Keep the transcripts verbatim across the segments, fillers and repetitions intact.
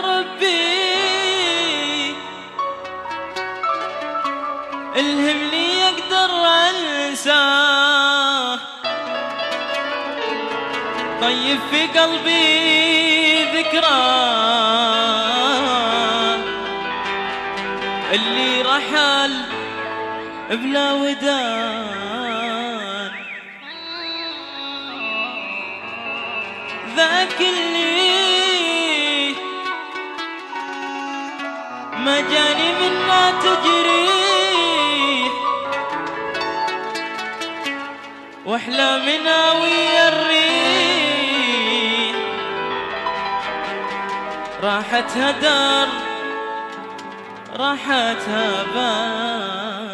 ربي الهمني اقدر انساه، طيب في قلبي ذكراه اللي رحل بلا ودان، ذاك اللي ما جاني منا تجريح، واحلامنا ويا الريح راحتها دار راحتها بان.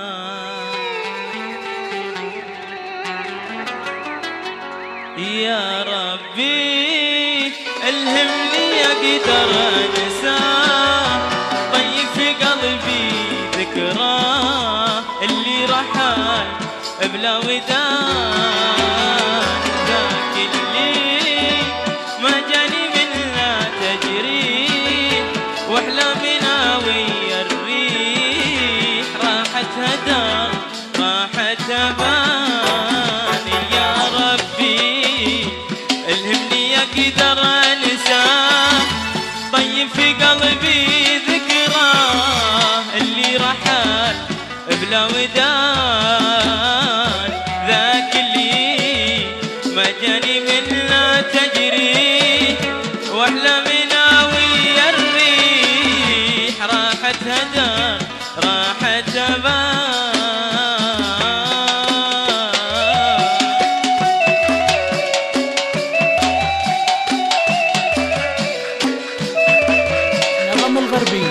يا ربي الهمني اقدر انساه، طيب في قلبي ذكراه اللي رحل بلا ودان، ذاك اللي ما جاني منا تجريح، واحلامنا ويا الريح راحتها دار راحتها بان. يا ربي الهمني اقدر انساه، طيب في قلبي ذكراه اللي رحل بلا ودان، ذاك اللي ما جاني منا تجريح، واحلامنا ويا الريح راحتها دار راحتها بان. النغم الغربي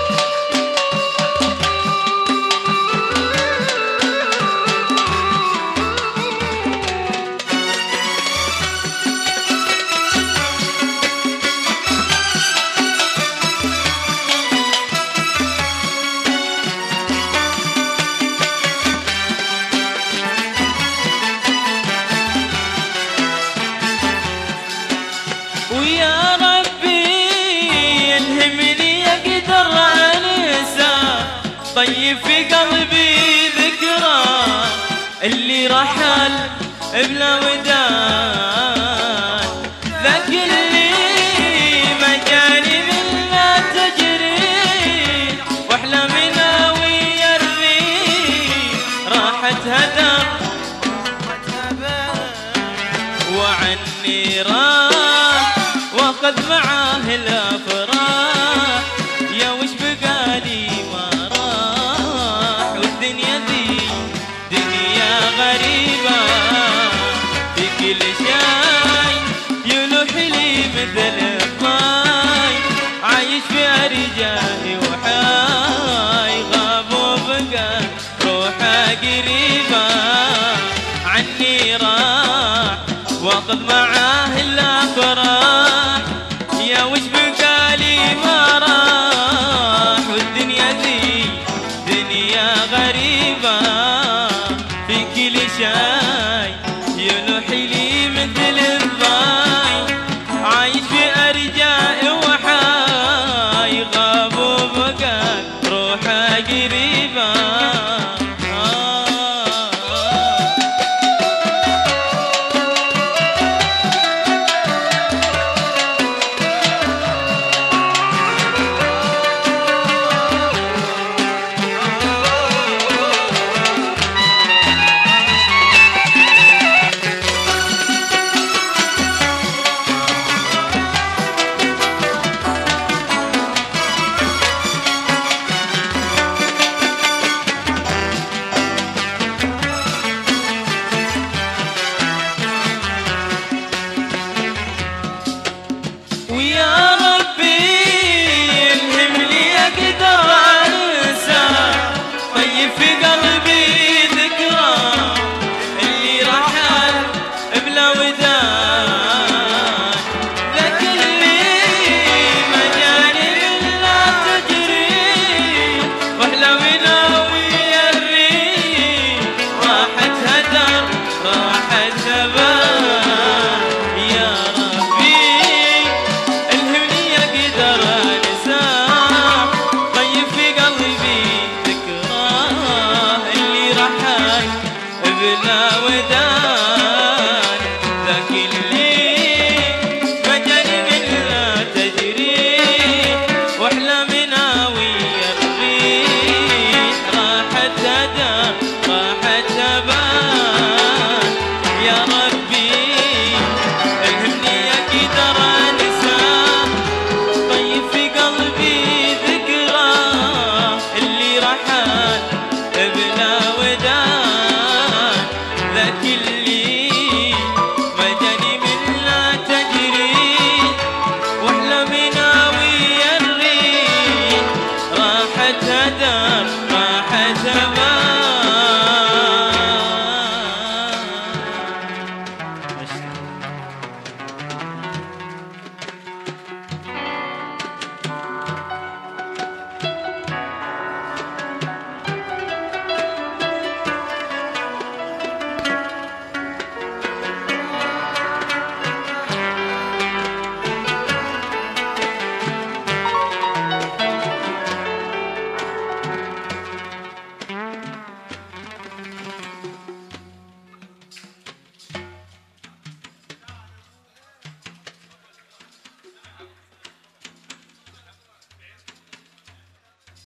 ويا ربي الهمني اقدر انساه، طيب في قلبي ذكراه اللي رحل بلا ودان، ذاك اللي ما جاني منا تجريح، واحلامنا ويا الريح راحتها دار وعني راح واخذ معاه الافراح. يا وش بقالي ما راح، والدنيا ذي دنيا غريبة، في كل شيء يلوح لي مثل الطاي، عايش في ارجائي